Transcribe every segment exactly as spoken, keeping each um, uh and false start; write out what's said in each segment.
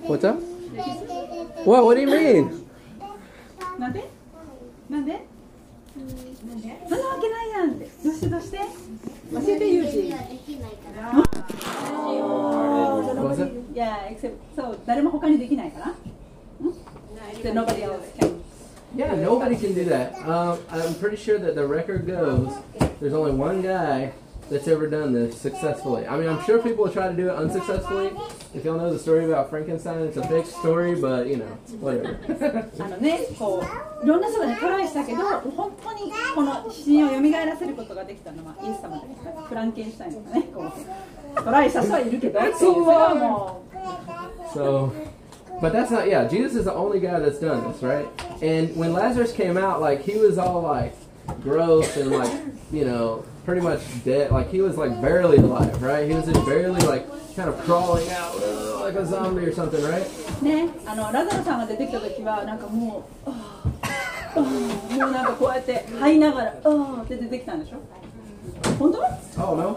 What's up? What? What do you mean? なんでなんでそんなわけないやんって。どうしてどうして教えてユージ。いや、そう、誰も他にできないから。So nobody else can. Yeah, nobody can do that. Um, I'm pretty sure that the record goes, there's only one guy that's ever done this successfully. I mean, I'm sure people try to do it unsuccessfully. If y'all know the story about Frankenstein, it's a big story, but you know, whatever. あのね、こういろんな人がねトライしたけど、本当にこの死人を蘇らせることができたのはイエス様だけど、フランケンシュタインとかね、こうトライした人はいるけど、それはもう。 So, but that's not, yeah, Jesus is the only guy that's done this, right? And when Lazarus came out, like, he was all like gross and like, you know, pretty much dead. Like, he was like barely alive, right? He was just barely like kind of crawling out uh, like a zombie or something, right? ね、あのラザロさんが出てきた時はなんかもう、もうなんかこうやって這いながら、あーって出てきたんでしょ？本当？ Oh no.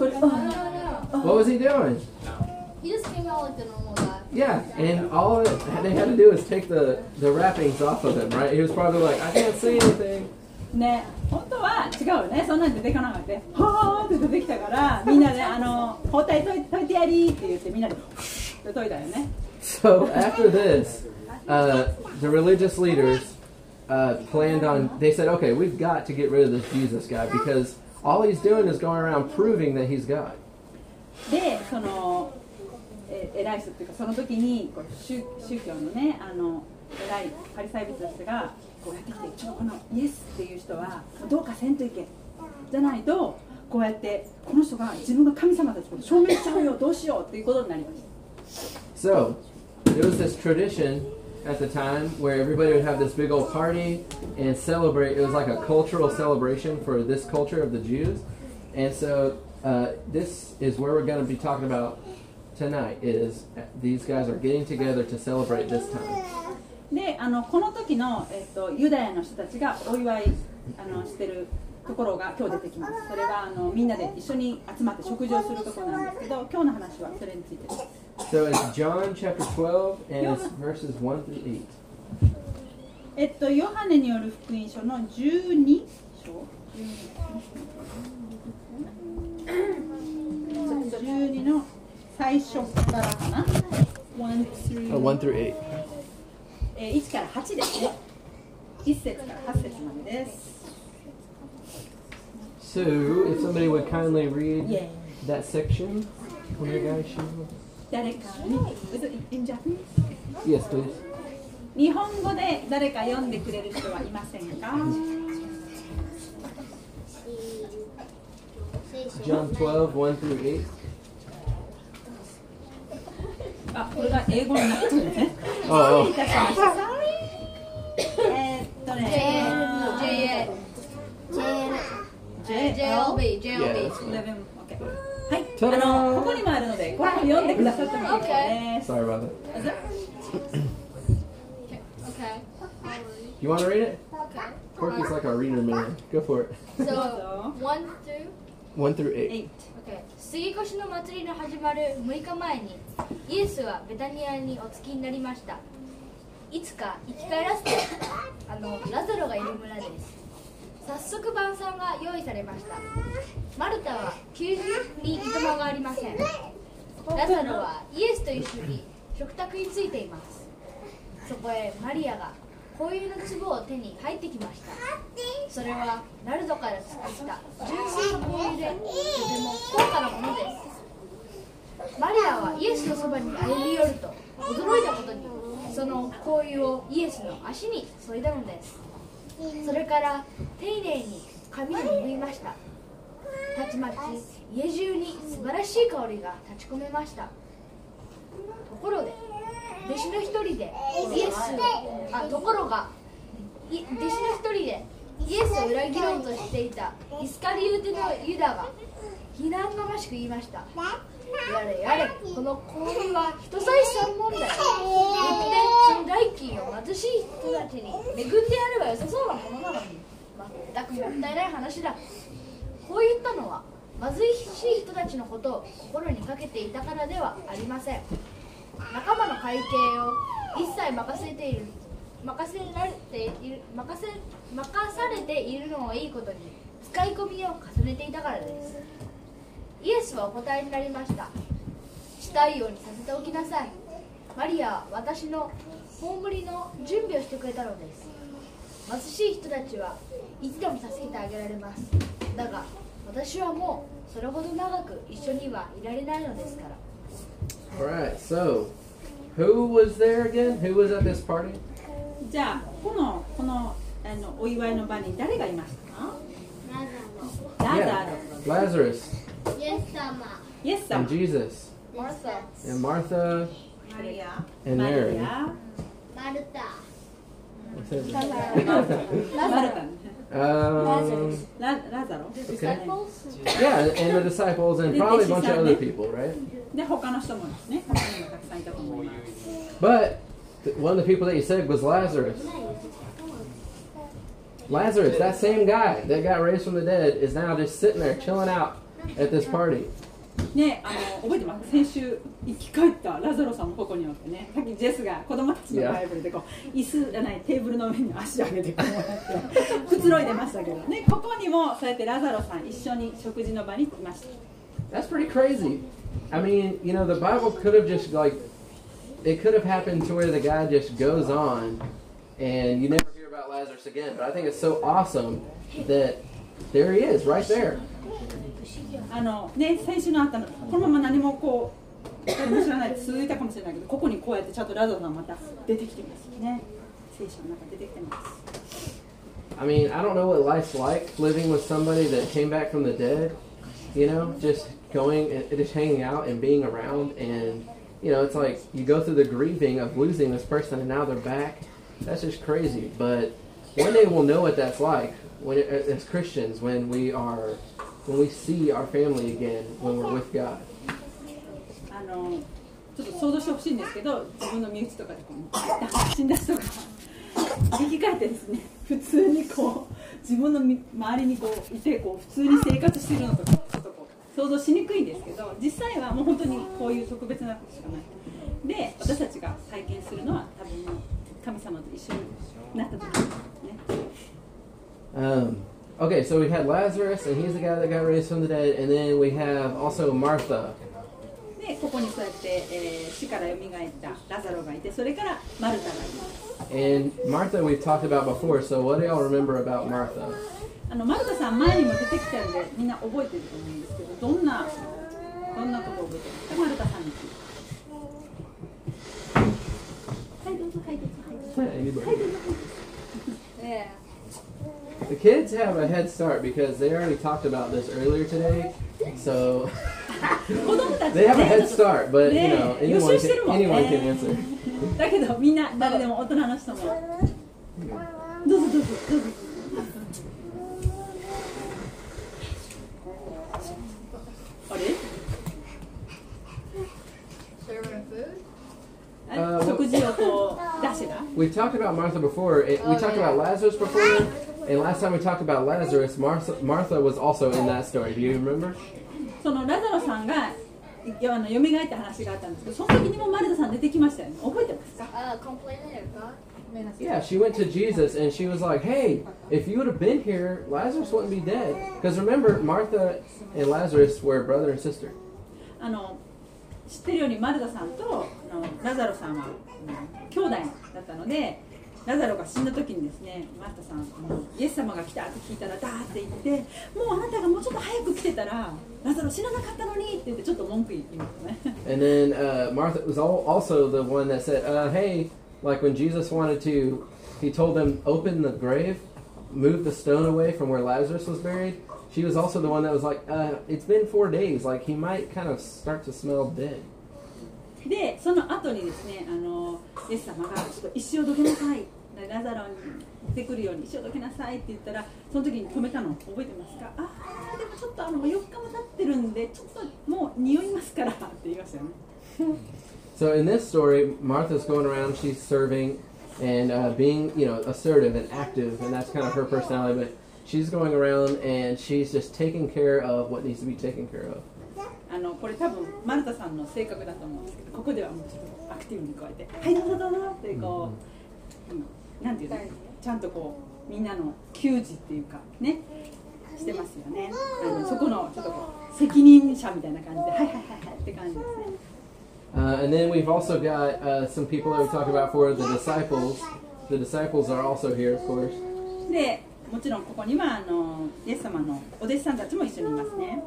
What was he doing? He just came out like the normal guy. Yeah, and all it, they had to do was take the, the wrappings off of him, right? He was probably like, I can't see anything. ね、本当は違うね、そんなん出てこなかった。はーって出てきたから、みんなであの包帯解い解いてやりって言ってみんなでフシュって解いたよね。 So after this, uh, the religious leaders uh, planned on. They said, okay, we've got to get rid of this Jesus guy because all he's doing is going around proving that he's God. で、そのえ偉い人っていうかその時にこう 宗, 宗教のねあの偉いパリサイ人たちがこうやってきて、ちょこのイエスっていう人はどうかせんといけじゃないとこうやってこの人が自分が神様だってこと証明しちゃうよどうしようっていうことになりました。 So there was this tradition at the time where everybody would have this big old party and celebrate. It was like a cultural celebration for this culture of the Jews, and so uh, this is where we're going to be talking about tonight. Is these guys are getting together to celebrate this time. で、あのこの時の、えっと、ユダヤの人たちがお祝いあのしてるところが今日出てきます。それはあのみんなで一緒に集まって食事をするところなんですけど、今日の話はそれについてです。 So it's John chapter twelve and it's verses one through eight. えっとヨハネによる福音書のじゅうに章。じゅうにの最初からかな。one through one through eight. えー、いちからはちですね。いち節からはち節までです。 So, if somebody would kindly read yeah. that section, congregation. 誰かに、is it in Japanese? Yes, please. 日本語で誰か読んでくれる人はいませんか？ John twelve, one through eight. あ、これが英語になってるね。 ああ。 えーっとね。 ジェイエルビー、ジェイエルビー。 はい、あのここにもあるので、これも読んでくださってもいいです。 Sorry about that. Okay. You want to read it? Okay. Corky's like a reader man. Go for it. So, one through? One through eight. Okay. 杉越の祭りの始まるむいかまえに、イエスはベタニアにお着きになりました。いつか生き返らせてあのラザロがいる村です。早速晩餐が用意されました。マルタは給仕にいとまがありません。ラザロはイエスと一緒に食卓についています。そこへマリアが香油の壺を手に入ってきました。それはナルドから作った純粋な香油でとても高価なものです。マリアはイエスのそばに歩み寄ると驚いたことに、その香油をイエスの足に添えたのです。それから丁寧に髪を拭いました。たちまち家中に素晴らしい香りが立ち込めました。ところで弟子の一人でイエスあところが弟子の一人でイエスを裏切ろうとしていたイスカリウテのユダが非難がましく言いました。やれやれ、この香油は人財産問題。よってその代金を貧しい人たちに恵んでやればよさそうなものなのに、全くもったいない話だ。こう言ったのは貧しい人たちのことを心にかけていたからではありません。仲間の会会計を一切任せている任せられている任せ任されているのをいいことに使い込みを重ねていたからです。イエスはお答えになりました。したいようにさせておきなさい。マリアは私の葬りの準備をしてくれたのです。貧しい人たちはいつでも助けてあげられます。だが私はもうそれほど長く一緒にはいられないのですから。 Alright, so who was there again? Who was at this party? じゃあこのこのあのお祝いの場に誰がいましたか？ラザロ。 Yeah, Lazarus イエス様。 イエス様。 and Jesus マルタ。 and Martha マリア。 and マ Mary. リア。 マルタ。 What's that? マルタ。 Um, ララザロ。 yeah, and the disciples and probably a bunch of other people, right? で他の人もですね。他にもたくさんいたと思います。 But th- one of the people that you said was Lazarus. Lazarus, that same guy that got raised from the dead, is now just sitting there chilling out at this party. ね、あの覚えてます。先週生き返ったラザロさんの矛によってね、さっきジェスが子供たちのバイブルでこう椅子じゃないテーブルの上に足を上げてこうやってくつろいでましたけどね、ここにもそうやってラザロさん一緒に食事の場に来ました。 That's pretty crazy. I mean, you know, the Bible could have just like, it could have happened to where the guy just goes on and you never hear about Lazarus again. But I think it's so awesome that there he is right there. あのね、先週のあったの、このまま何もこう誰も知らないで続いたかもしれないけど、ここにこうやってちゃんとラザロさんまた出てきてますね。聖書の中出てきてます。 I mean, I don't know what life's like living with somebody that came back from the dead, you know, just going and just hanging out and being around. And, you know, it's like you go through the grieving of losing this person and now they're back. That's just crazy. But one day we'll know what that's like when it, as Christians, when we are, when we see our family again, when we're with God. あのちょっと想像してほしいんですけど、自分の身内とかでこう死んだ人が生き返ってですね、普通にこう自分の周りにこういてこう普通に生活しているのとかちょっとこう想像しにくいんですけど、実際はもう本当にこういう特別なことしかない。で、私たちが体験するのは多分神様と一緒になった時ですね。 Um, okay, so we had Lazarus, and he's the guy that got raised from the dead, and then we have also Martha. で、ここにそうやって、えー、死から蘇ったラザロがいて、それからマルタがいます。 And Martha we've talked about before, so what do y'all remember about Martha? あのマルタさん前にも出てきたんでみんな覚えてると思うんですけど、どんなどんなことを覚えてるんですか、マルタさんについて。はい、どうぞ、はい、どうぞ、はい、どうぞ。 Anybody? The kids have a head start because they already talked about this earlier today, so 子供たち they have a head start, but you ね know え、予 anyone 習してる can, もん anyone can ね。 answer. だけどみんな誰でも大人の人もどうぞどうぞどうぞ。あれ？ Serving food? あ、食事をこう出してた。 We talked about Martha before. and We talked about Lazarus before, and last time we talked about Lazarus, Martha, Martha was also in that story. Do you remember? そのラザロさんがいやあの蘇った話があったんですけど、その時にもマルタさん出てきましたよね。覚えてますか？ Uh, complaining of God? Yeah, she went to Jesus and she was like, "Hey, if you would have been here, Lazarus wouldn't be dead." Because remember, Martha and Lazarus were brother and sister. あの知ってるようにマルタさんとあのラザロさんは兄弟だったので、ラザロが死んだ時にですね、マルタさんあのイエス様が来たって聞いたらダーって言って、もうあなたがもうちょっと早く来てたらラザロ死ななかったのにって言ってちょっと文句言いますね。 And then uh, Martha was al- also the one that said, uh, "Hey, like when Jesus wanted to, he told them open the grave, move the stone away from where Lazarus was buried." She was also the one that was like, uh, "It's been four days. Like he might kind of start to smell dead." で、その後にですね、あのイエス様がちょっと石をどけなさい、ラザロに出てくるように石をどけなさいって言ったら、その時に止めたの覚えてますか？ああ、でもちょっとあのよっかも経ってるんで、ちょっともう匂いますからって言いましたよね。 So in this story, Martha's going around, she's serving and uh, being, you know, assertive and active, and that's kind of her personality. But she's going around and she's just taking care of what needs to be taken care of. あのこれ多分マルタさんの性格だと思うんですけど、ここではもうちょっとクティブにこうやって「はいどうぞどうぞ」ってこう、うん、なんていうのちゃんとこうみんなの給仕っていうかねしてますよね。あのそこのちょっとこう責任者みたいな感じで「はいはいはいはい」って感じですね。 Uh, and then we've also got uh, some people that we talked about for the disciples. The disciples are also here, of course. で、もちろんここにはあのイエス様のお弟子さんたちも一緒にいますね。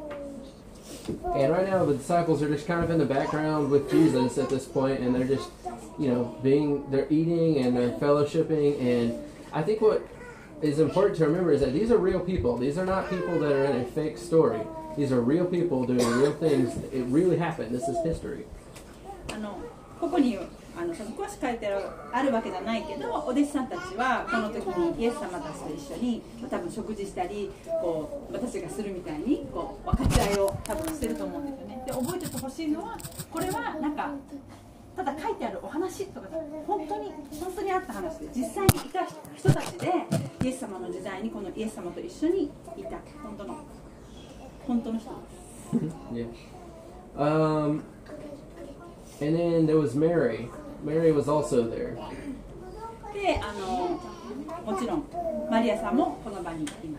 And right now, the disciples are just kind of in the background with Jesus at this point, and they're just, you know, being, they're eating and they're fellowshipping. And I think what is important to remember is that these are real people. These are not people that are in a fake story. These are real people doing real things. It really happened. This is history. あのここにあのその詳しく書いてあるわけじゃないけど、お弟子さんたちはこの時にイエス様たちと一緒に多分食事したり、こう私がするみたいにこう分かち合いを多分してると思うんですよね。で、覚えておいてほしいのは、これはなんかただ書いてあるお話とかじゃなくて、本当に本当にあった話で、実際にいた人たちでイエス様の時代にこのイエス様と一緒にいた本当の本当の人です。 Yeah. Um, and then there was Mary. Mary was also there. で、あのもちろんマリアさんもこの場にいます。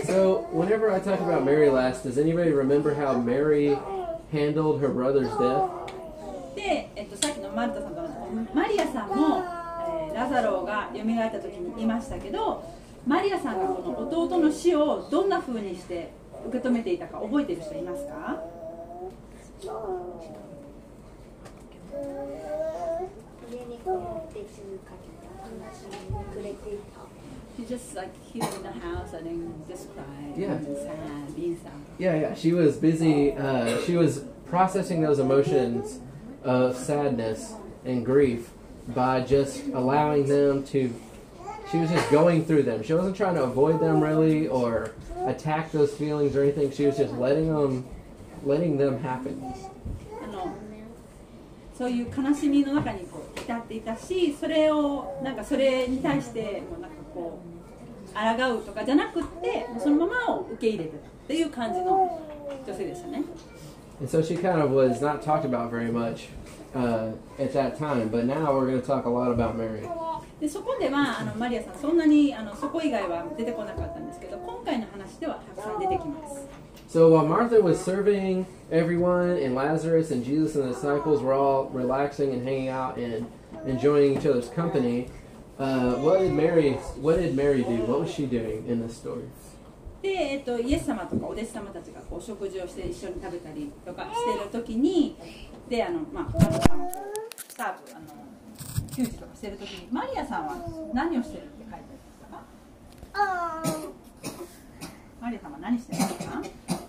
So, whenever I talk about Mary last, does anybody remember how Mary handled her brother's death? で、えっと、さっきのマルタさんと同じマリアさんも、えー、ラザロが蘇った時にいましたけど、マリアさんがこの弟の死をどんな風にして受け止めていたか覚えている人いますか？She just like here in the house and then just cried, Yeah. and sad, being sad. Yeah, yeah. She was busy. Uh, she was processing those emotions of sadness and grief by just allowing them to. She was just going through them. She wasn't trying to avoid them really or attack those feelings or anything. She was just letting them, letting them happen. あのそういう悲しみの中にこう浸っていたし、それをなんかそれに対してもうなんかこう抗うとかじゃなくって、そのままを受け入れてたっていう感じの女性でしたね。 And so she kind of was not talked about very much uh, at that time, but now we're going to talk a lot about Mary. でそこではあのマリアさんそんなにあのそこ以外は出てこなかったんですけど、今回の話ではたくさん出てきます。 So while Martha was serving everyone, and Lazarus and Jesus and the disciples were all relaxing and hanging out and enjoying each other's company, uh, what did Mary? What did Mary do? What was she doing in this story? で、えっと、イエス様とかお弟子様たちがこう食事をして一緒に食べたりとかしているときに、で、あの、まあ、マリアさんをサーブ、あの、給仕とかしているときに、マリアさんは何をしてるって書いてあるんですか？マリアさんは何してるんですか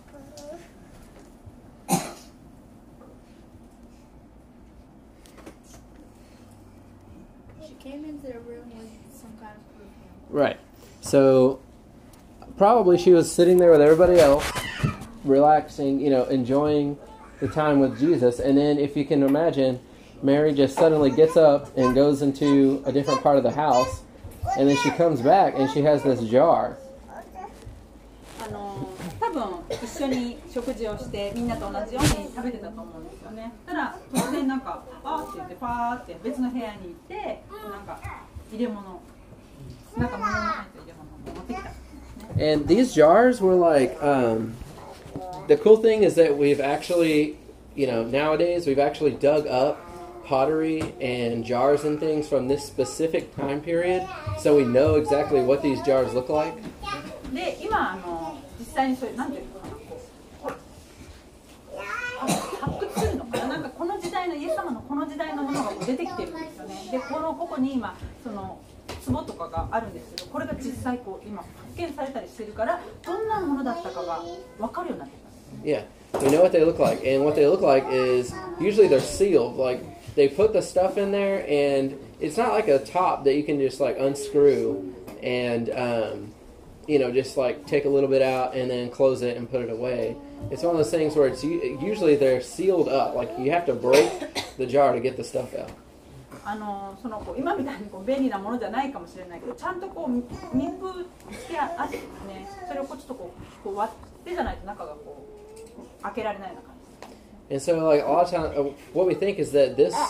She came into the room with some kind of perfume. Right. So probably she was sitting there with everybody else, relaxing, you know, enjoying the time with Jesus. And then, if you can imagine, Mary just suddenly gets up and goes into a different part of the house, and then she comes back and she has this jar. あの多分一緒に食事をしてみんなと同じように食べてたと思うんですよね。ただ突然なんかパーって言ってパーって別の部屋に行ってなんか入れ物なんか物の入った入れ物を持ってきた。 And these jars were like, um, the cool thing is that we've actually, you know, nowadays we've actually dug up pottery and jars and things from this specific time period, so we know exactly what these jars look like. で今あの実際にそれなんていうのかなこう発掘するのかな、なんかこの時代のイエス様のこの時代のものが出てきてるんですよね。でこのここに今その壺とかがあるんですけど、これが実際こう今発見されたりしてるからどんなものだったかが分かるようになってます。 Yeah, we know what they look like, and what they look like is usually they're sealed. Like they put the stuff in there, and it's not like a top that you can just like unscrew and um, you know just like take a little bit out and then close it and put it away. It's one of those things where it's usually they're sealed up. Like you have to break the jar to get the stuff out. あのそのこう今みたいにこう便利なものじゃないかもしれないけど、ちゃんとこう密封してあってですね、それをこうちょっとこうこう割ってじゃないと中がこう開けられないような感じ。 And so, like a lot of times, what we think is that this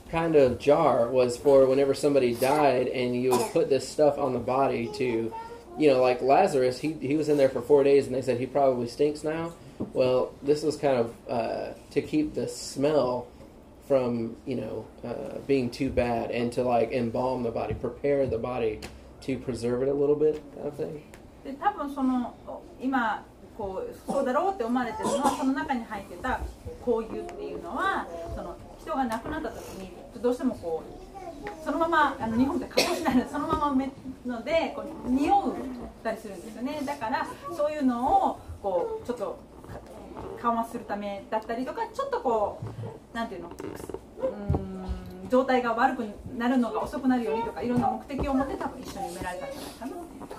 kind of jar was for whenever somebody died, and you would put this stuff on the body to, you know, like Lazarus, he he was in there for four days, and they said he probably stinks now. Well, this was kind of uh, to keep the smell from, you know, uh, being too bad, and to like embalm the body, prepare the body to preserve it a little bit, kind of thing. で多分その今こうそうだろうって思われてるのは、その中に入ってた香油っていうのは、その人が亡くなった時にどうしてもこうそのまま、あの日本って加工しないのでそのまま埋めるのでこう匂ったりするんですよね。だからそういうのをこうちょっと緩和するためだったりとか、ちょっとこうなんていうの、うーん状態が悪くなるのが遅くなるようにとか、いろんな目的を持って多分一緒に埋められたんじゃないかな。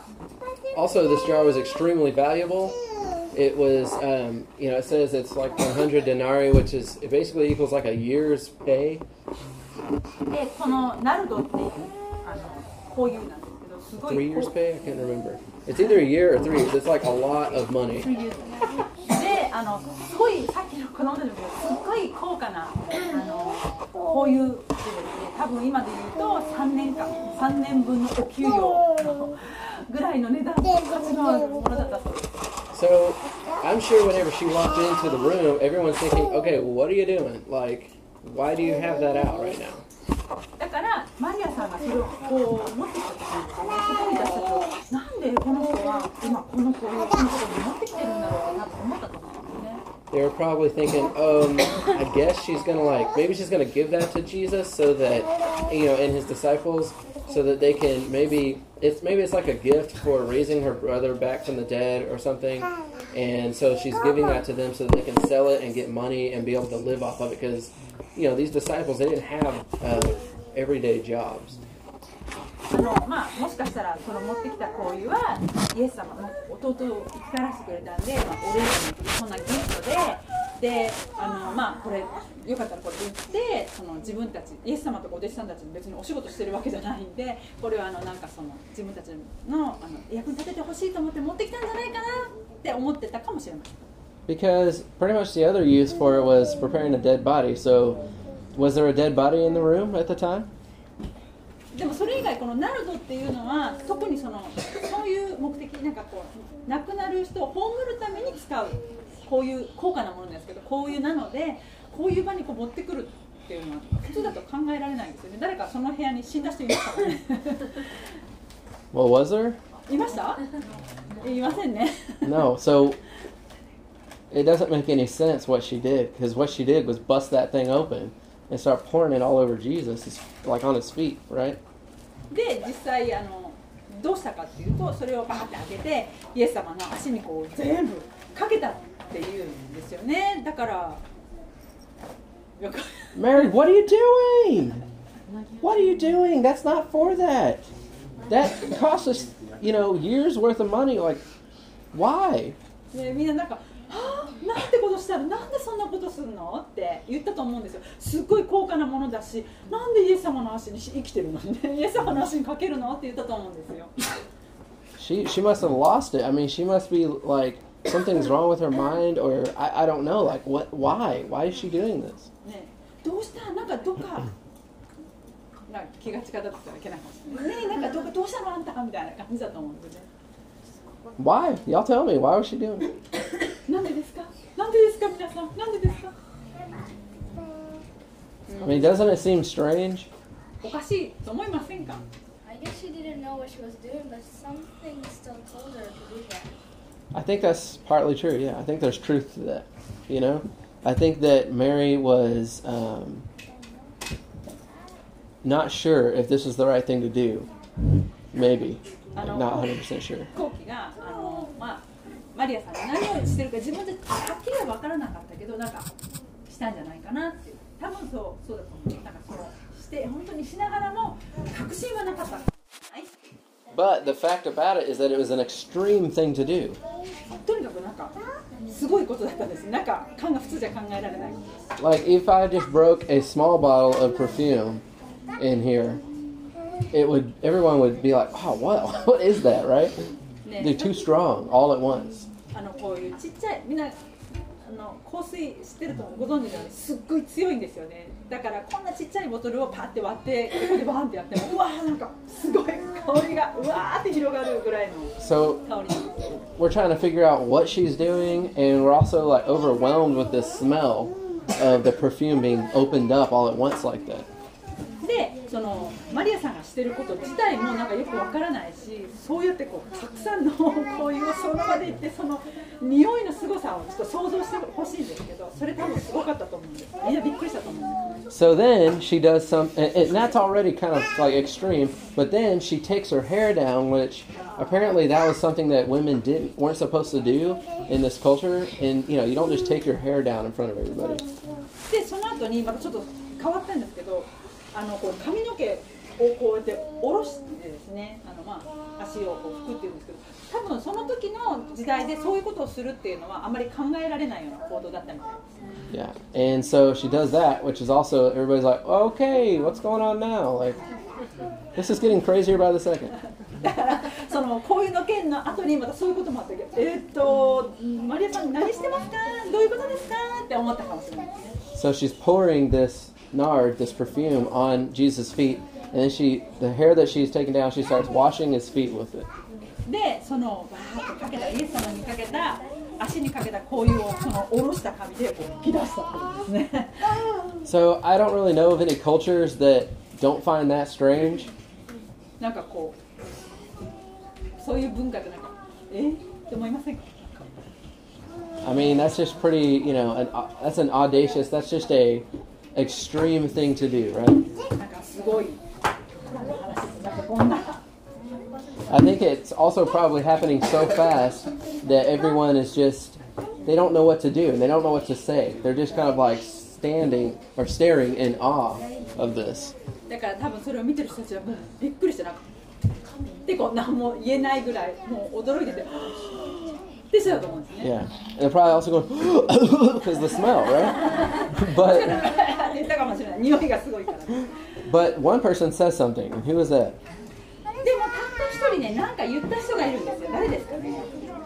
Also, this jar was extremely valuable. It was, um, you know, it says it's like one hundred denarii, which is it basically equals like a year's pay. で、このナルドっていうあのこういうなんですけど、すごい Three years pay? I can't remember. It's either a year or three years. It's like a lot of money. で、あのすごいさっきの子供たちもすごい高価なあのこういうでですね、多分今で言うとさんねんかん、さんねんぶんのお給料ぐらいの値段価値のあるものだったそうです。 So, I'm sure whenever she walked into the room, everyone's thinking, okay, well, what are you doing? Like, why do you have that out right now? だからマリアさんがそれをこう持ってきた時に、すごい私たちをなんでこの子は今この子をこの子に持ってきてるんだろうかなと思ったと思うんですよね。 They were probably thinking, um, I guess she's gonna like, maybe she's gonna give that to Jesus so that, you know, and his disciples, so that they can maybe, it's maybe it's like a gift for raising her brother back from the dead or something, and so she's giving that to them so that they can sell it and get money and be able to live off of it, because, you know, these disciples, they didn't have uh, everyday jobs. あのまあ、もしかしたらその持ってきた香油はイエス様の弟を生き返らせてくれたんで、まあ、お礼にそんなギフトで、であの、まあ、これよかったらこれ売ってその自分たちイエス様とかお弟子さんたちも別にお仕事してるわけじゃないんで、これはあのなんかその自分たちの、あの役に立ててほしいと思って持ってきたんじゃないかなって思ってたかもしれません。 Because pretty much the other use for it was preparing a dead body. So, was there a dead body in the room at the time? でもそれ以外このナルドっていうのは特にそのそういう目的、なんかこう亡くなる人を葬るために使うこういう高価なものなんですけど、こういうなのでこういう場にこう持ってくるっていうのは普通だと考えられないんですよね。誰かその部屋に死んだ人いましたかね。 Well, was there? いました？いませんね。 No. So it doesn't make any sense what she did, because what she did was bust that thing open and start pouring it all over Jesus, like on his feet, right? で実際あのどうしたかっていうと、それをバーって開けてイエス様の足にこう全部かけたっていうんですよね。だから Mary, what are you doing? What are you doing? That's not for that. That costs us, you know, years worth of money. Like, why? でみんななんかはぁ、なんてことしたらなんでそんなことするのって言ったと思うんですよ。すっごい高価なものだし、なんでイエス様の足に生きてるのにね、イエス様の足にかけるのって言ったと思うんですよ。 She she must have lost it. I mean, she must be like something's wrong with her mind, or I I don't know. Like, what? Why? Why is she doing this? ね、どうしたなんかどっかなんか気が近だったらいけないかもしれない。ね、なんかどっかどうしたのあんたみたいな感じだと思うんですよね。 Why? Y'all tell me. Why was she doing it? なんでですか？なんでですか皆さん？なんでですか？ I mean, doesn't it seem strange? おかしいと思いませんか？ I guess she didn't know what she was doing, but something still told her to do that. I think that's partly true. Yeah, I think there's truth to that. You know, I think that Mary was um, not sure if this was the right thing to do. Maybe, like not one hundred percent sure. 後期があのまあマリアさんが何をしてるか自分ではっきりは分からなかったけど、なんかしたんじゃないかなっていう。多分そうそうだと思う。なんかそうして本当にしながらも確信はなかった。はい。 But the fact about it is that it was an extreme thing to do. とにかくなんかすごいことだったんです。なんか考え普通じゃ考えられないことです。 Like if I just broke a small bottle of perfume in here, it would everyone would be like, "Oh, what? What is that?" Right? They're too strong all at once. あのこういうちっちゃいみんなあの香水知ってるとご存知のようにすっごい強いんですよね。だからこんなちっちゃいボトルをパッて割ってここでバーンってやってもうわーなんかすごい香りがうわーって広がるぐらいの So 香りなんです。 we're trying to figure out what she's doing, and we're also like overwhelmed with the smell of the perfume being opened up all at once like that. でそのマリアさんがしてること自体もなんかよくわからないし、そうやってこうたくさんの香油をその場で言ってその匂いの凄さをちょっと想像してほしいんですけど、それ多分すごかったと思うんです。みんなびっくりしたと思うんです。 So then she does some, and, and that's already kind of like extreme, but then she takes her hair down, which apparently that was something that women didn't weren't supposed to do in this culture. And you know, you don't just take your hair down in front of everybody. でその後にまたちょっと変わったんですけど、あのこう髪の毛をこうやって下ろしてですね、あのまあ足をこう拭くっていうんですけど、多分その時の時代でそういうことをするっていうのはあまり考えられないような行動だったみたいです。 Yeah, and so she does that, which is also everybody's like, okay, what's going on now? Like, this is getting crazier by the second. だからそのこういうの件の後にまたそういうこともあったけど、えーっとマリアさん何してますか？どういうことですか？って思ったかもしれないですね。 So she's pouring this nard, this perfume, on Jesus' feet, and then she, the hair that she's taken down, she starts washing his feet with it. でそのバーッとかけたイエス様にかけた足にかけた香油をその下ろした紙でこう吹き出したっていうんですね。 So I don't really know of any cultures that don't find that strange. なんかこうそういう文化ってなんかえって思いませんか？ I mean, that's just pretty, you know, an, uh, that's an audacious, that's just a extreme thing to do, right? なんかすごいなんかこんな I think it's also probably happening so fast that everyone is just, they don't know what to do and they don't know what to say. They're just kind of like standing or staring in awe of this. だから多分それを見てる人たちはもうびっくりしてなんかでこう何も言えないぐらいもう驚いててってしてたと思うんですね。 Yeah. And they're probably also going, because of the smell, right? But 言ったかもしれない。匂いがすごいから。 but one person says something. And who was that? でもたった一人ね、なんか言った人がいるんですよ。誰ですかね。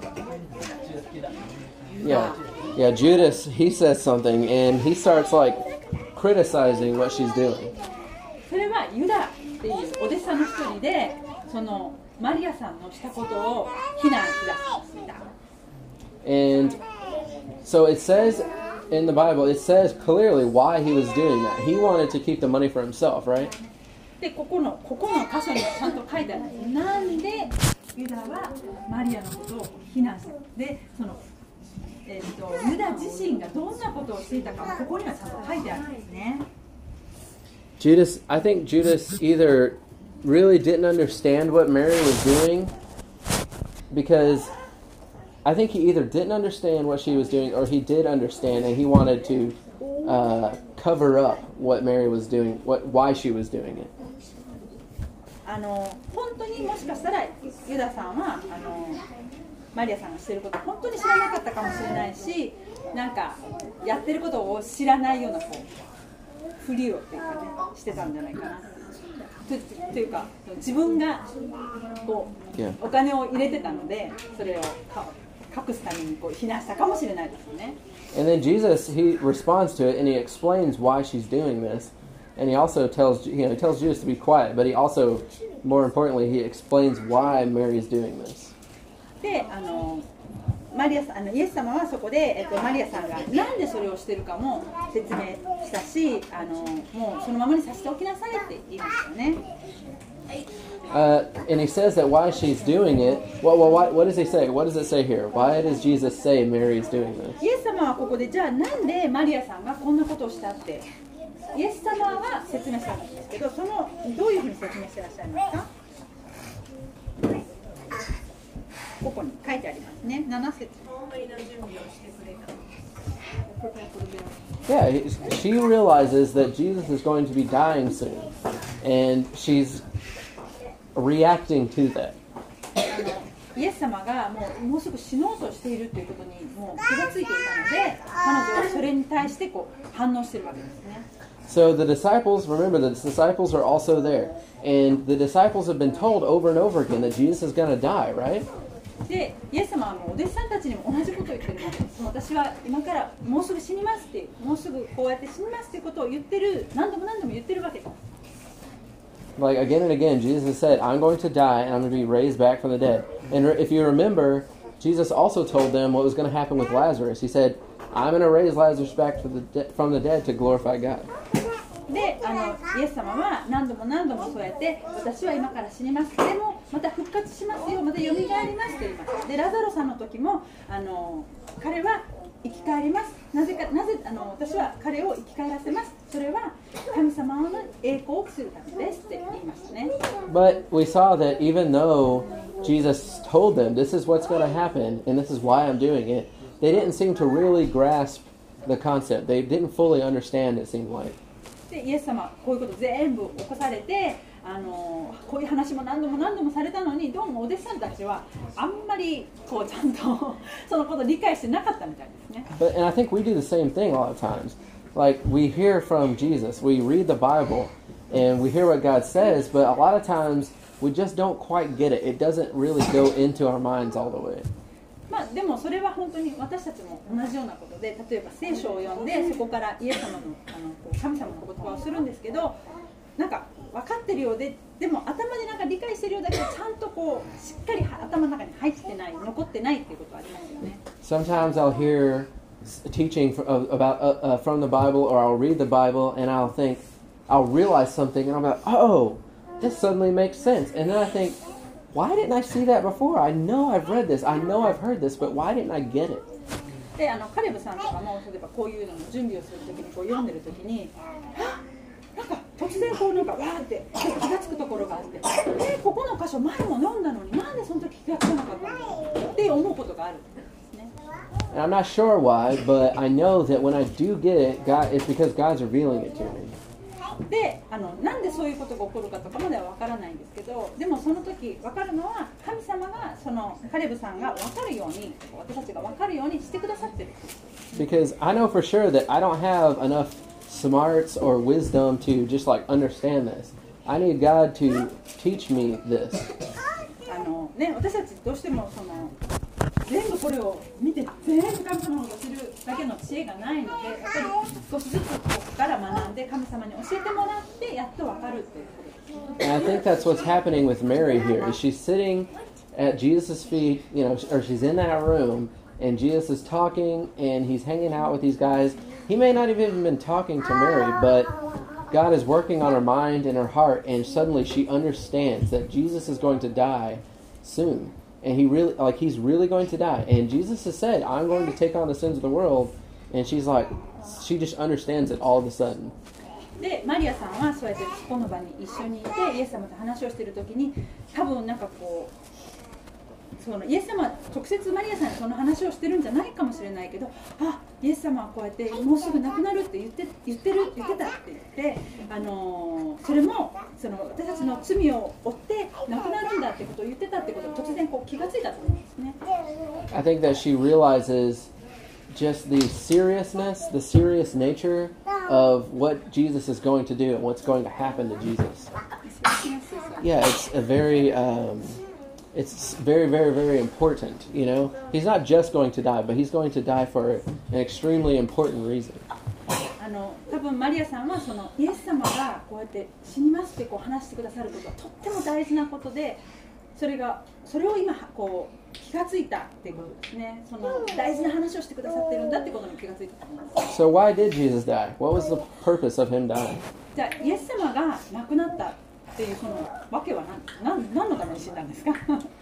Yeah. Yeah, Judas, he says something and he starts like criticizing what she's doing. それはユダっていうお弟子さんの一人で、そのマリアさんのしたことを非難しだすんだ。 And so it says in the Bible, it says clearly why he was doing that. He wanted to keep the money for himself, right? で、ここのここの箇所にちゃんと書いてあるんです。なんでユダはマリアのことを非難したので、そのえー、とユダ自身がどんなことをしていたかもここにはちゃんと書いてあるんですね。 Judas, I think Judas either really didn't understand what Mary was doing, because I think he either didn't understand what she was doing or he did understand and he wanted to uh, cover up what Mary was doing, what why she was doing it. あの本当にもしかしたらユダさんはあのマリアさんがしていることを本当に知らなかったかもしれないし、なんかやってることを知らないようなこうふりをっていうかねしてたんじゃないかなと, というか自分がこう、yeah. お金を入れてたのでそれを隠すためにこう非難したかもしれないですね。 And then Jesus, he responds to it and he explains why she's doing this, and he also tells you know he tells Judas to be quiet, but he also, more importantly, he explains why Mary is doing this. であのマリアさんあのイエス様はそこで、えっと、マリアさんがなんでそれをしてるかも説明したし、あのもうそのままにさせておきなさいって言いましたよね。 Uh, and he says that why she's doing it. Well, well what, what does he say? What does it say here? Why does Jesus say Mary is doing this? イエス様はここでじゃあなんでマリアさんがこんなことをしたってイエス様は説明したんですけど、そのどういうふうに説明してらっしゃいますか？ここに書いてありますね。なな節。 Yeah, she realizes that Jesus is going to be dying soon, and she's reacting to that. イエス様がもう、もうすぐ死のうとしているということにもう気がついていたので、彼女はそれに対してこう反応しているわけですね。 So the disciples, remember the disciples are also there, and the disciples have been told over and over again that Jesus is going to die, right? でイエス様はもうお弟子さんたちにも同じことを言ってるわけです。私は今からもうすぐ死にますって、もうすぐこうやって死にますっていうことを言ってる、何度も何度も言ってるわけです。 Like again and again, Jesus said, I'm going to die and I'm going to be raised back from the dead. And if you remember, Jesus also told them what was going to happen with Lazarus. He said, I'm going to raise Lazarus back from the, de- from the dead to glorify God. で、あのイエス様は何度も何度もそうやって私は今から死にます、でもまた復活しますよ、また蘇りますと言います。でラザロさんの時もあの彼は生き返ります。なぜかなぜあの私は彼を生き返らせます。それは神様の栄光を期するためですって言いましたね。 But we saw that even though Jesus told them this is what's going to happen and this is why I'm doing it, they didn't seem to really grasp the concept. They didn't fully understand, it seemed like. でイエス様こういうこと全部起こされて、あのこういう話も何度も何度もされたのに、どうもお弟子さんたちはあんまりこうちゃんとそのことを理解してなかったみたいですね。 But and I think we do the same thing a lot of times. Like we hear from Jesus, we read the Bible, and we hear what God says, but a lot of times we just don't quite get it. It doesn't really go into our minds all the way. まあ、でもそれは本当に私たちも同じようなことで、例えば聖書を読んでそこからイエス様の、あのこう神様の言葉をするんですけど、なんか分かってるようで、でも頭でなんか理解してるようだけどちゃんとこうしっかり頭の中に入ってない、残ってないっていうことはありますよね。 Sometimes I'll hear teaching about uh, uh, from the Bible, or I'll read the Bible and I'll think, I'll realize something and I'm like, oh, this suddenly makes sense. And then I think, why didn't I see that before? I know I've read this, I know I've heard this, but why didn't I get it? で、あのカレブさんとかも例えばこういうのの準備をするときにこう読んでるときに、あ、なんか突然こうなんかわーって気がつくところがあって、えー、ここの箇所前も読んだのになんでその時気がつかなかったのって思うことがあるんですね。 And I'm not sure why, but I know that when I do get it, God, it's because God's revealing it to me. で、あのなんでそういうことが起こるかとかまでは分からないんですけど、でもその時分かるのは神様がそのカレブさんが分かるように、私たちが分かるようにしてくださってる。 Because I know for sure that I don't have enough smarts or wisdom to just like understand this. I need God to teach me this. あのね、私たちどうしてもその全部これを見て全部神様のことを知るだけの知恵がないので、やっぱり少しずつここから学んで神様に教えてもらってやっと分かるっていうことです。 And I think that's what's happening with Mary here. Is she's sitting at Jesus' feet, you know, or she's in that room, and Jesus is talking, and he's hanging out with these guys. He may not have even been talking to Mary, but God is working on her mind and her heart, and suddenly she understands that Jesus is going to die soon. And he really, like, he's really going to die. And Jesus has said, I'm going to take on the sins of the world. And she's like, she just understands it all of a sudden. で、マリアさんはそうやってこの場に一緒にいて、イエス様と話をしているときに、多分なんかこう、そのイエス様は直接マリアさんにその話をしてるんじゃないかもしれないけど、あ、イエス様はこうやってもうすぐ亡くなるって言って言ってる言ってたって言って、あのー、それもその私たちの罪を負って亡くなるんだってことを言ってたってことを突然こう気がついたと思うんですね。 I think that she realizes just the seriousness, the serious nature of what Jesus is going to do and what's going to happen to Jesus. Yeah, it's a very, um, it's very, very, very important, you know. He's not just going to die, but he's going to die for an extremely important reason. あの多分マリアさんはそのイエス様がこうやって死にますってこう話してくださることはとっても大事なことで、それがそれを今こう気がついたっていうことですね。その大事な話をしてくださってるんだってことに気がついたと思います。 So why did Jesus die? What was the purpose of him dying? じゃあイエス様が亡くなったっていうそのわけは何何何のために死んだんですか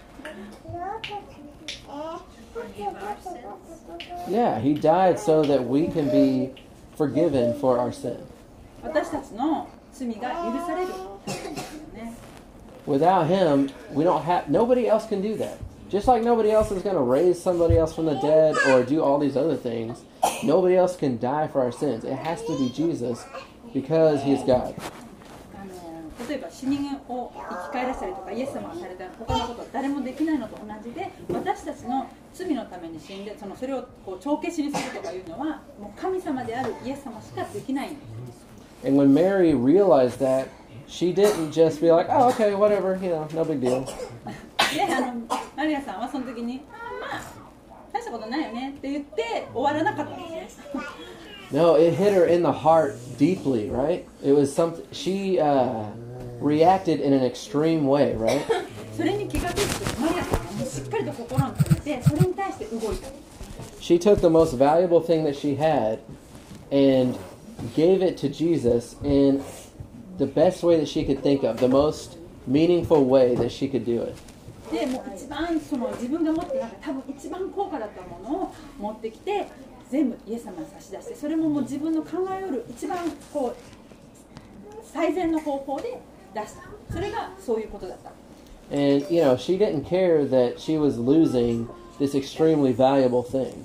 Yeah, he died so that we can be forgiven for our sin. 私たちの罪が許されるためですよね。 Without him, we don't have, nobody else can do that. Just like nobody else is going to raise somebody else from the dead or do all these other things, nobody else can die for our sins. It has to be Jesus because he is God. あの例えば死人を生き返らせるとかイエス様がされた他のことは誰もできないのと同じで、私たちの罪のために死んで、そのそれをこう帳消しにするとかいうのはもう神様であるイエス様しかできないんです。 And when Mary realized that, she didn't just be like, oh, okay, whatever, you know, no big deal. であのマリアさんはその時にまあ大したことないよねって言って終わらなかったんですね。 No, it hit her in the heart deeply, right? It was something she uh, reacted in an extreme way, right? それに気がついてマリアさんはもうしっかりと心に決めてそれに対して動いた。 She took the most valuable thing that she had and gave it to Jesus in the best way that she could think of, the most meaningful way that she could do it. でもう一番その自分が持ってなんか多分一番高価だったものを持ってきて全部イエス様に差し出して、それももう自分の考えうる一番こう最善の方法で出した。それがそういうことだった。 And you know, she didn't care that she was losing this extremely valuable thing.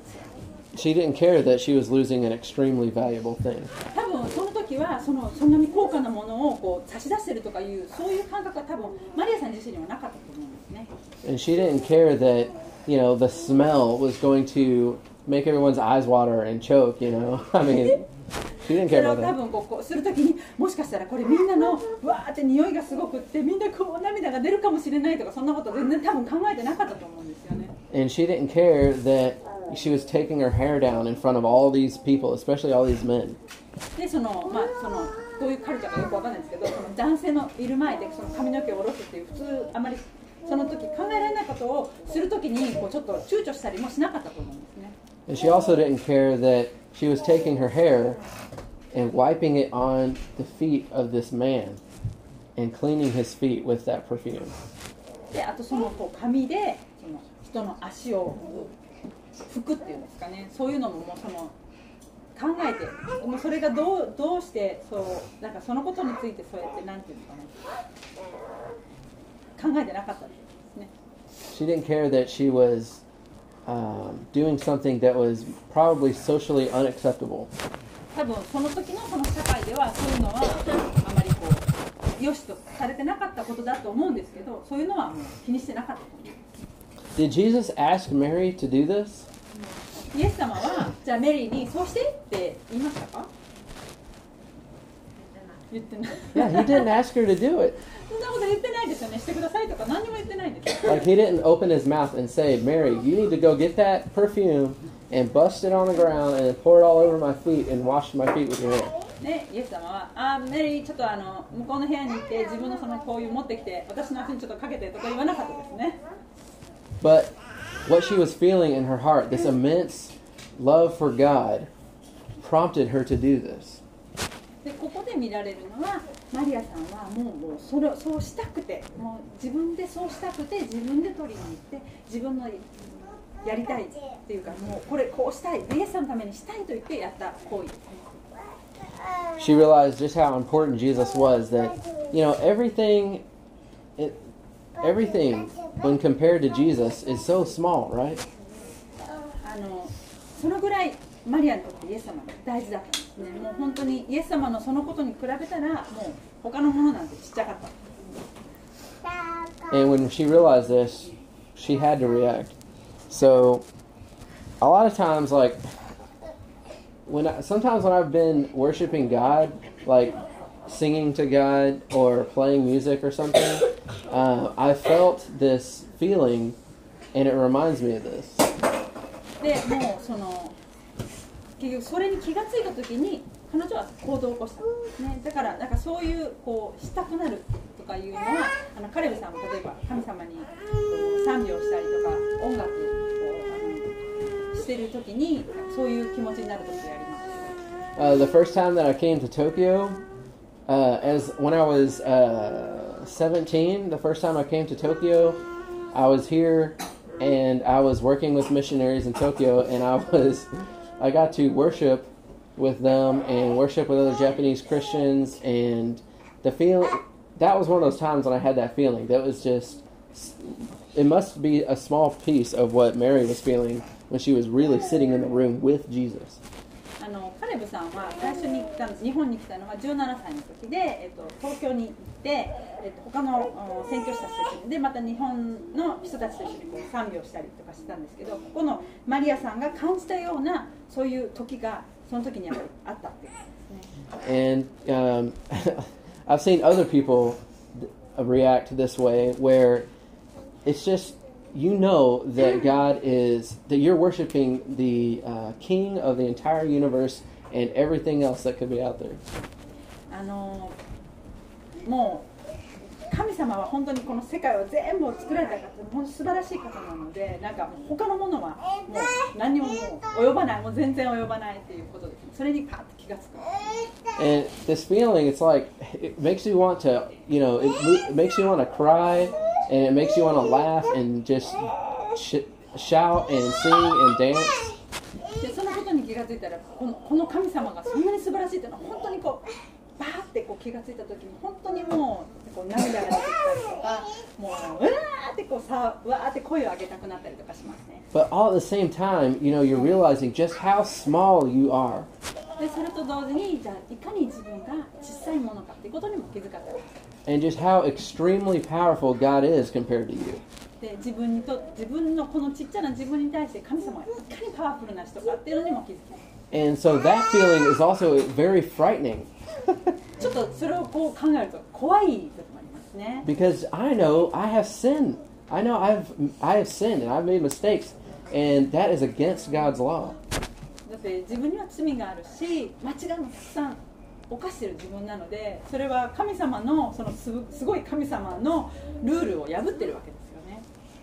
She didn't care that she was losing an extremely valuable thing. 多分その時はそのそんなに高価なものをこう差し出してるとかいうそういう感覚は多分マリアさん自身にはなかったと思うんですね。 And she didn't care that, you know, the smell was going to make everyone's eyes water and choke, you know. I mean, she didn't そ care れを about 多 that. 分こうする時にもしかしたらこれみんなのうわーって匂いがすごくってみんなこう涙が出るかもしれないとかそんなこと全然多分考えてなかったと思うんですよね。 And she didn't care that she was taking her hair down in front of all these people, especially all these men. でそのまあそのどういうカルチャーかよくわかんないんですけど、その男性のいる前でその髪の毛を下ろすっていう普通あまりその時考えられないことをする時にこうちょっと躊躇したりもしなかったと思うんですね。 And she also didn't care that she was taking her hair and wiping it on the feet of this man and cleaning his feet with that perfume. であとそのこう髪でその人の足を拭くっていうんですかね、そういうのももうその考えて、もうそれがどうどうしてそうなんかそのことについてそうやってなんていうんですかね、考えてなかったんですね。 She didn't care that she was um, doing something that was probably socially unacceptable. 多分その時のその社会ではそういうのはあまりこう良しとされてなかったことだと思うんですけど、そういうのはもう気にしてなかったと思うんです。 Did Jesus ask Mary to do this? イエス様はじゃあメリーにそうしてって言いましたか？言ってない。 Yeah, he didn't ask her to do it. そんなこと言ってないですよね。してくださいとか何にも言ってないんです。 Like he didn't open his mouth and say, Mary, you need to go get that perfume and bust it on the ground and pour it all over my feet and wash my feet with your hair. ね、イエス様はあメリーちょっとあの向こうの部屋に行って自分のその灯油持ってきて私の足にちょっとかけてとか言わなかったですね。 But what she was feeling in her heart, this immense love for God, prompted her to do this. でここで見られるのはマリアさんはもう、もうそれをそうしたくてもう自分でそうしたくて自分で取りに行って自分のやりたいっていうかもうこれこうしたいイエスさんのためにしたいと言ってやった行為ですね。 She realized just how important Jesus was, that, you know, everything, it, everything when compared to Jesus is so small, right? あのそのぐらいマリアにとってイエス様が大事だったんですね。もう本当にイエス様のそのことに比べたらもう他のものなんてちっちゃかった。 And when she realized this, she had to react. So, a lot of times, like, when I, sometimes when I've been worshiping God, like singing to God or playing music or something, uh, I felt this feeling, and it reminds me of this. でもうその結局それに気がついた時に彼女は行動を起こしたんですね。だからなんかそういうこうしたくなるとかいうのはあのカレブさんも例えば神様に賛美をしたりとか音楽をあのしてる時にそういう気持ちになる時があります。 Uh, the first time that I came to Tokyo, uh, as when I was uh, seventeen, the first time I came to Tokyo, I was here and I was working with missionaries in Tokyo, and I was, I got to worship with them and worship with other Japanese Christians, and the feel, that was one of those times when I had that feeling. That was just, it must be a small piece of what Mary was feeling when she was really sitting in the room with Jesus. あのカレブさんは最初に来た日本に来たのはじゅうななさいの時で、えっと、東京に行って、えっと、他の宣教師たちと一緒にでまた日本の人たちと一緒にこう賛美をしたりとかしてたんですけど、ここのマリアさんが感じたようなそういう時がその時にやっぱりあったっていうことですね。 And um, I've seen other people react this way, where it's just, you know that God is, that you're worshiping the uh, King of the entire universe and everything else that could be out there. あのもう神様は本当にこの世界を全部作られた方、本当に素晴らしい方なので、なんかもう他のものはもう何にももう及ばない、もう全然及ばないっていうことです。それにパッと気がつく。 And this feeling, it's like, it makes you want to, you know, it, it makes you want to cry, and it makes you want to laugh and just sh- shout and sing and dance. でそのことに気がついたら、この、この神様がそんなに素晴らしいっていうのは本当にこうバーってこう気がついた時に本当にもうこう涙が出てきたりとか、もううわーってこうさわーって声を上げたくなったりとかしますね。 But all at the same time, you know, you're realizing just how small you are. でそれと同時にじゃあいかに自分が小さいものかっていうことにも気づかったり。 And just how extremely powerful God is compared to you. で自分にと自分のこのちっちゃな自分に対して神様がいかにパワフルな人かっていうのにも気づきます。 And so that feeling is also very frightening. ちょっとそれをこう考えると怖い時もありますね。 Because I know I have sinned. I know I've I have sinned and I've made mistakes, and that is against God's law. だって自分には罪があるし、間違いもたくさん犯している自分なので、それは神様のそのすすごい神様のルールを破ってるわけですよね。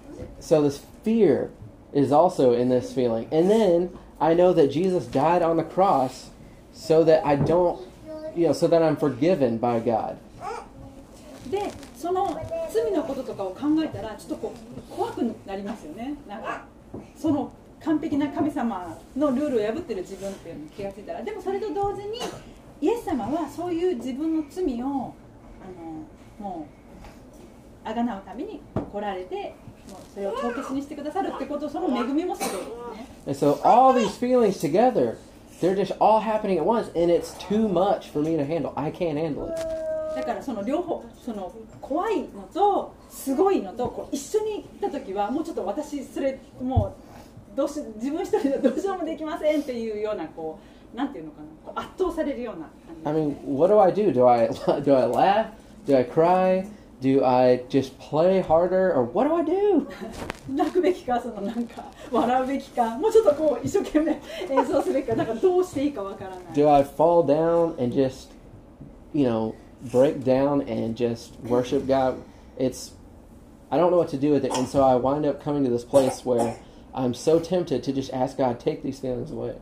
So this fear is also in this feeling. And then I know that Jesus died on the cross so that I don't, you know, so that I'm forgiven by God. で、その罪のこととかを考えたらちょっとこう怖くなりますよね。なんかその完璧な神様のルールを破ってる自分っていうのに気がついたら、でもそれと同時にイエス様はそういう自分の罪をあのもうあがなうために来られて、もうそれを帳消しにしてくださるってこと、その恵みもすごいですね。 And so all these feelings together, they're just all happening at once, and it's too much for me to handle. I can't handle it. だからその両方、その怖いのとすごいのとこう一緒にいた時はもうちょっと私それもうどうし自分一人でどうしようもできませんっていうようなこうなんていうのかな、こう圧倒されるような感じ。 I mean, what do I do? Do I do I laugh? Do I cry? Do I just play harder? Or what do I do? 泣くべきか、そのなんか笑うべきか、もうちょっとこう一生懸命演奏すべきか、なんかどうしていいかわからない。 Do I fall down and just, you know, break down and just worship God? It's, I don't know what to do with it, and so I wind up coming to this place where I'm so tempted to just ask God, take these feelings away.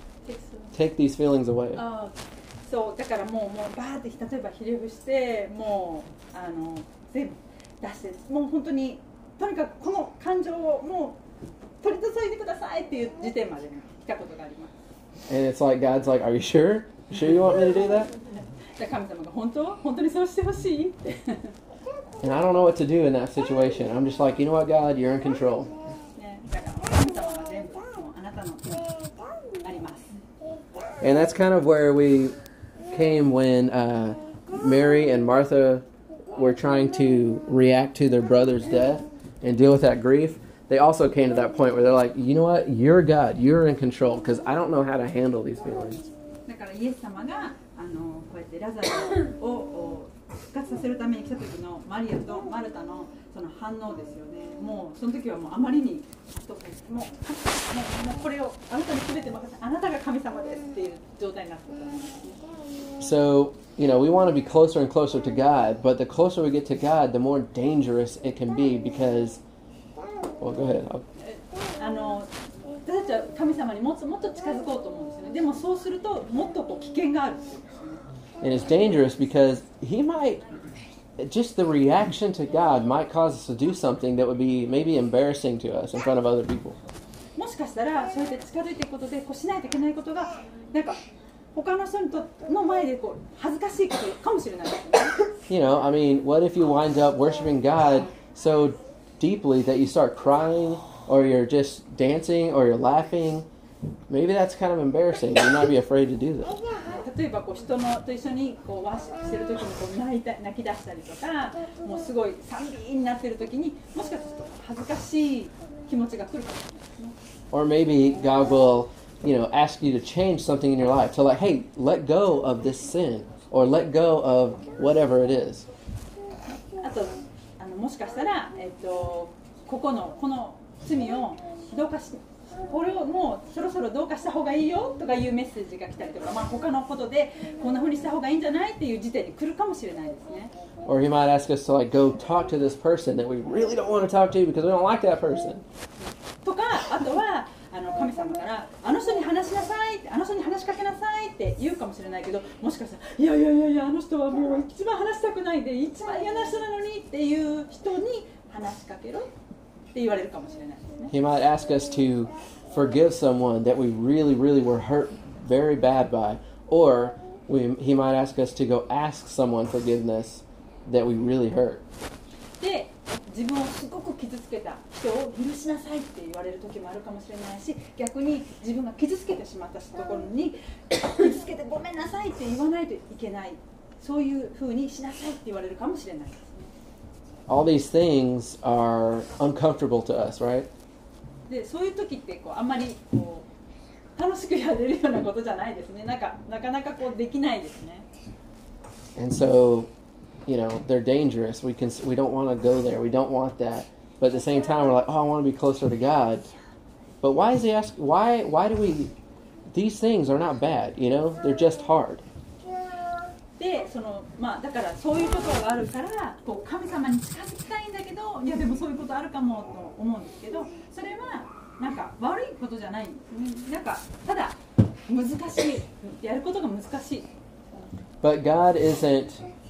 Take these feelings away. あそうだからもうもうバーって例えばひれ伏してもうあの全部出してもう本当にとにかくこの感情をもう取り除いてくださいっていう時点まで来たことがあります。 And it's like God's like, are you sure? Sure you want me to do that? で神様が本当本当にそうしてほしいって。 And I don't know what to do in that situation. I'm just like, you know what, God, you're in control. ね、だから神様が全部もうあなたの手にあります。 And that's kind of where we came when uh, Mary and Martha were trying to react to their brother's death and deal with that grief. They also came to that point where they're like, you know what, you're God, you're in control, because I don't know how to handle these feelings. だからイエス様があのこうやってラザロを復活させるために来た時のマリアとマルタのその反応ですよね。もうその時はもうあまりにもう、もう、もうこれをあなたに全て任せ、あなたが神様ですっていう状態になってたと思いますね。 So, you know, we want to be closer and closer to God, but the closer we get to God, the more dangerous it can be because, well, go ahead. I'll... あの私たちは神様にもっともっと近づこうと思うんですよね。でもそうするともっとこう危険があるっていうんですよね。 And it's dangerous because he might, just the reaction to God might cause us to do something that would be maybe embarrassing to us in front of other people. もしかしたらそうやって近づいていくことでこうしないといけないことがなんか他の人の前でこう恥ずかしいことかもしれないですね。 You know, I mean, what if you wind up worshiping God so deeply that you start crying or you're just dancing or you're laughing? Maybe that's kind of embarrassing. You might be afraid to do that. 例えばこう人のと一緒にこうワーシップしてる時にこう泣いた泣き出したりとか、もうすごい賛美になってる時にもしかすると恥ずかしい気持ちが来るかもしれないですね。 Or maybe God will, you know, ask you to change something in your life. To like, hey, let go of this sin or let go of whatever it is. あとあのもしかしたらえっとここのこの罪をどうかしこれをもうそろそろどうかした方がいいよとかいうメッセージが来たりとか、まあ、他のことでこんな風にした方がいいんじゃないっていう時点に来るかもしれないですね。 Or he might ask us to like go talk to this person that we really don't want to talk to because we don't like that person. とか、あとはあの神様からあの人に話しなさいって、あの人に話しかけなさいって言うかもしれないけど、もしかしたらいやいやいやいやあの人はもう一番話したくないで一番嫌な人なのにっていう人に話しかけろって言われるかもしれないですね。 He might ask us to forgive someone that we really, really were hurt very bad by, or we, he might ask us to go ask someone forgiveness that we really hurt. で、自分をすごく傷つけた人を許しなさいって言われる時もあるかもしれないし、逆に自分が傷つけてしまったところに傷つけてごめんなさいって言わないといけない、そういう風にしなさいって言われるかもしれないですね。 All these things are uncomfortable to us, right? で、そういう時ってこうあんまりこう楽しくやれるようなことじゃないですね。なんかなかなかこうできないですね。 And so, you know, they're dangerous. We can we don't want to go there. We don't want that. But at the same time, we're like, oh, I want to be closer to God. But why is he ask? Why why do we? These things are not bad. You know, they're just hard. で、そのまあだからそういうことがあるからこう神様に近づきたいんだけど、いやでもそういうことあるかもと思うんですけど、それはなんか悪いことじゃないんですね。なんかただ難しい、やることが難しい。 But God isn't.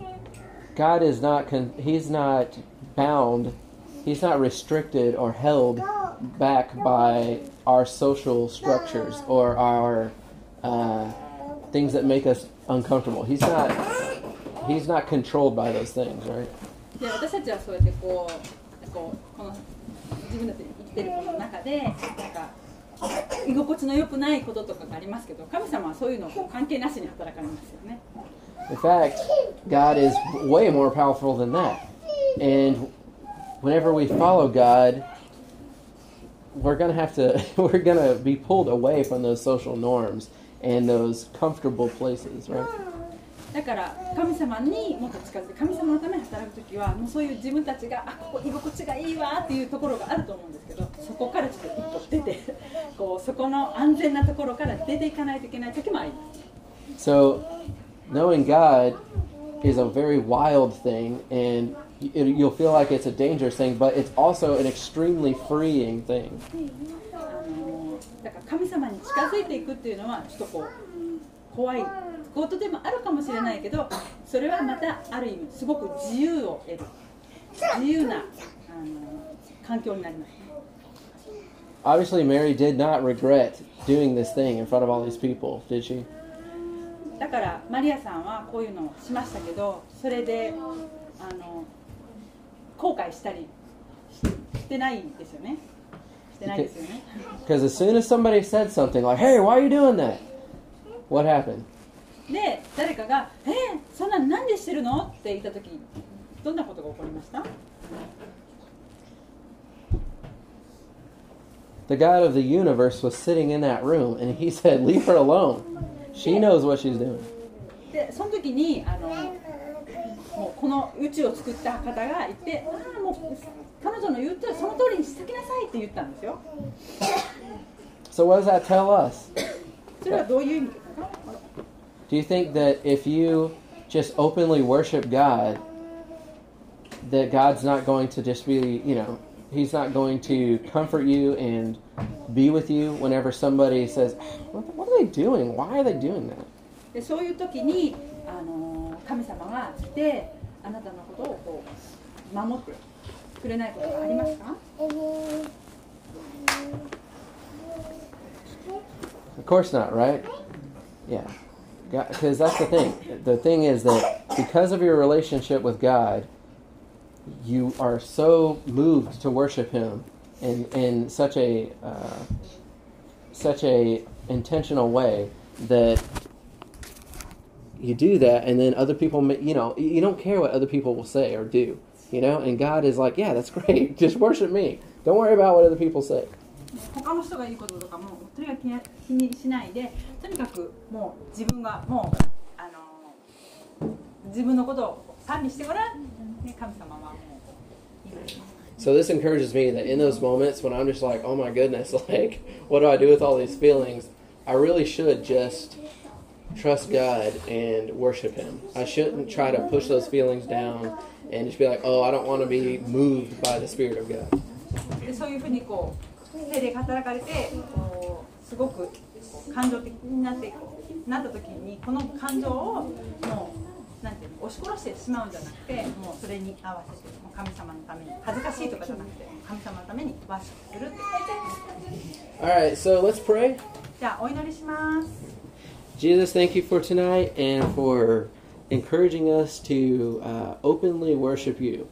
God is not. Con, he's not bound. He's not restricted or held back by our social structures or our uh, things that make us uncomfortable. He's not. He's not controlled by those things, right? で、私たちはそうやってこう、こうこの自分たちで生きてるこの中でなんか居心地の良くないこととかがありますけど、神様はそういうのを関係なしに働かれますよね。 In fact, God is way more powerful than that. And whenever we follow God, we're going to have to, we're going to be pulled away from those social norms and those comfortable places, right? だから神様にもっと近づいて、神様のために働くときはもうそういう自分たちがあここ居心地がいいわっていうところがあると思うんですけど、そこからちょっと一歩出てこうそこの安全なところから出ていかないといけないときもあります。 So, knowing God is a very wild thing, and it, you'll feel like it's a dangerous thing, but it's also an extremely freeing thing. あのだから神様に近づいていくっていうのはちょっとこう怖いことでもあるかもしれないけど、それはまたある意味すごく自由を得る自由なあの環境になります。 Obviously, Mary did not regret doing this thing in front of all these people, did she? だからマリアさんはこういうのをしましたけど、それであの後悔したりしてないですよね。してないですよね。 Because as soon as somebody said something like, "Hey, why are you doing that?" What happened? で、誰かが「えー、そんななんでしてるの?」って言ったとき、どんなことが起こりました？ The God of the universe was sitting in that room, and he said, "Leave her alone. She knows what she's doing." で、その時にあのもうこの宇宙を作った方がいて、ああもう彼女の言ったらその通りにしてきなさいって言ったんですよ。 So what does that tell us? それはどういう意味ですか？ Do you think that if you just openly worship God, that God's not going to just be, you know, He's not going to comfort you and be with you whenever somebody says, "What, what are they doing? Why are they doing that?" で、そういう時にあの神様が来てあなたのことをこう守ってくれないことがありますか？ Of course not, right? Yeah. Because that's the thing. The thing is that because of your relationship with God, you are so moved to worship Him in in such a uh, such a intentional way that you do that, and then other people, you know, you don't care what other people will say or do, you know. And God is like, yeah, that's great. Just worship me. Don't worry about what other people say. 他の人が言うこととかもとにかく気にしないで、とにかくもう自分がもうあの自分のことを管理してごらん、ね、神様はもういいです。 So this encourages me that in those moments when I'm just like, oh my goodness, like, what do I do with all these feelings? I really should just trust God and worship Him. I shouldn't try to push those feelings down and just be like, oh, I don't want to be moved by the Spirit of God. でそういうふうにこう手で働かれてこうすごく感情的になってなった時にこの感情をもうなんていうの押し殺してしまうんじゃなくてもうそれに合わせてもう神様のために恥ずかしいとかじゃなくて神様のためにワーシップするって。 Alright, so let's pray. じゃあお祈りします。 Jesus, thank you for tonight and for encouraging us to uh, openly worship you.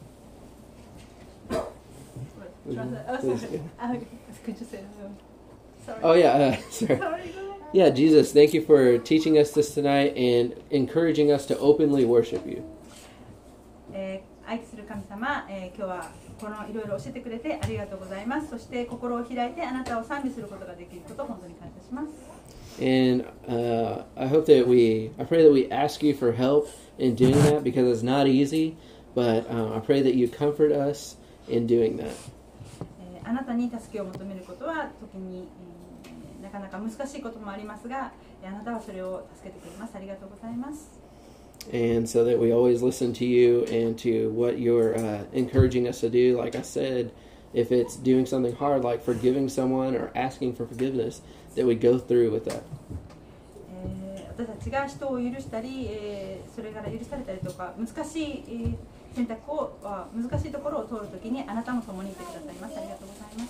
Oh yeah, uh, sorry. Yeah, Jesus, thank you for teaching us this tonight and encouraging us to openly worship you. えー、愛する神様、えー、今日はこのいろいろ教えてくれてありがとうございます。そして心を開いてあなたを賛美することができることを本当に感謝します。 And uh, I hope that we, I pray that we ask you for help in doing that because it's not easy, but uh, I pray that you comfort us in doing that. えー、あなたに助けを求めることは時に、えー、なかなか難しいこともありますが、あなたはそれを助けてくれます。ありがとうございます。 And so that we always listen to you and to what you're uh, encouraging us to do. Like I said, if it's doing something hard like forgiving someone or asking for forgiveness, that we go through with that. えー、私たちが人を許したり、えー、それから許されたりとか難しい、えー、選択を難しいところを通るときにあなたも共にいてくださいます。ありがとうございます。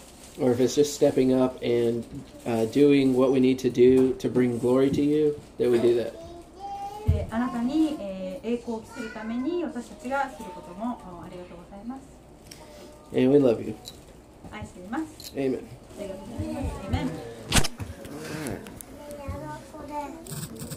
Or if it's just stepping up and uh, doing what we need to do to bring glory to you, that we do that. であなたに、えー、栄光を期するために私たちがすることもありがとうございます。 And we love you. 愛しています。 Amen. ありがとうございます。Amen. All right.